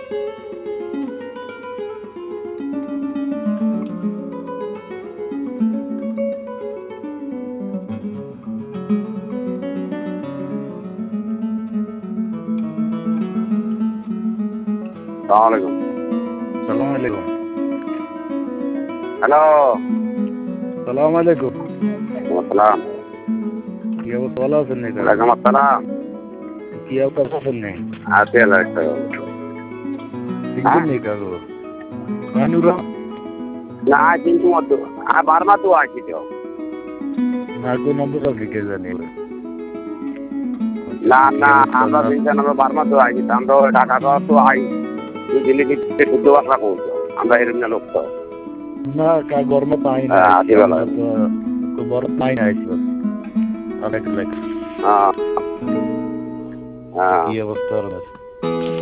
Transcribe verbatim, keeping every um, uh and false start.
আসসালামু সালাম আলাইকুম। হ্যালো। সালাম আলাইকুম। আসসালাম। কি অবস্থা, ভালো আছেন নাকি? ওয়ালাইকুম আসসালাম। কি অবস্থা আছেন নাকি? আছি আল্লাহ রাখছে। সিঙ্গেল নেই কাগো কানুরা না কিন্তু মত আ বারমা তো আছি তো না কোন নম্বর আছে কে জানি। না না আমরা তিনটা নম্বর বারমা তো আছি আমরা ঢাকা তো আই দিল্লি থেকে শুদ্ধ ভাষা বলতো আমরা এরকম লোক তো না কা গরম পাই না আছি ভালো তো বড় পাই না আইছি বাস অনেক লাইক হ্যাঁ হ্যাঁ কি অবস্থা আর